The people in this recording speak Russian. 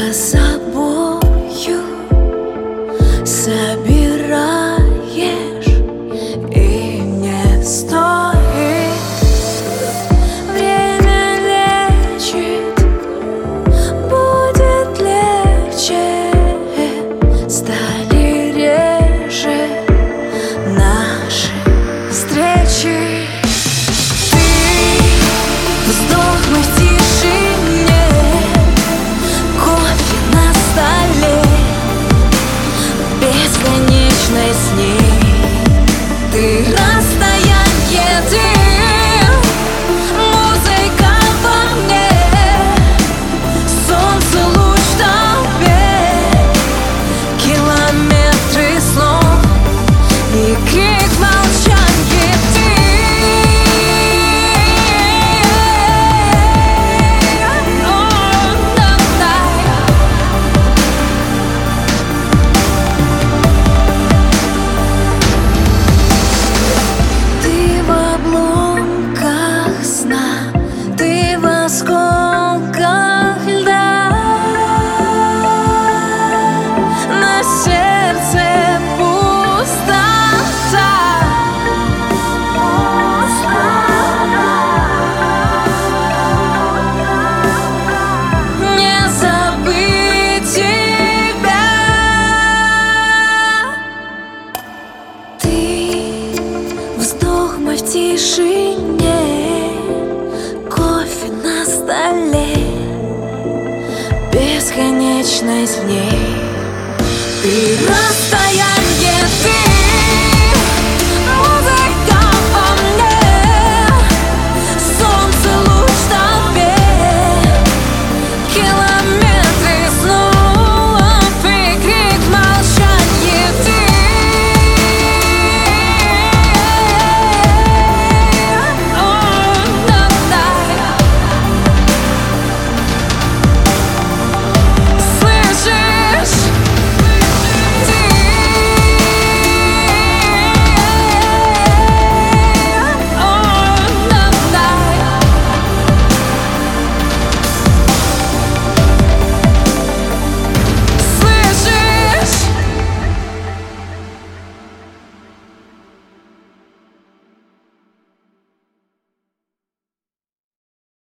за собою собираешь, и не стоит. Время лечит, будет легче. Стали реже наши встречи. Вздох мы в тишине, кофе на столе, бесконечной с ней. Ты расстояние, ты музыка во мне, солнце луч в толпе, километры снов и крик в молчанье. Осколках льда на сердце пустота. Не забыть тебя. Ты вздох мой в тишине, кофе на столе, бесконечность в ней. Ты расстояние, ты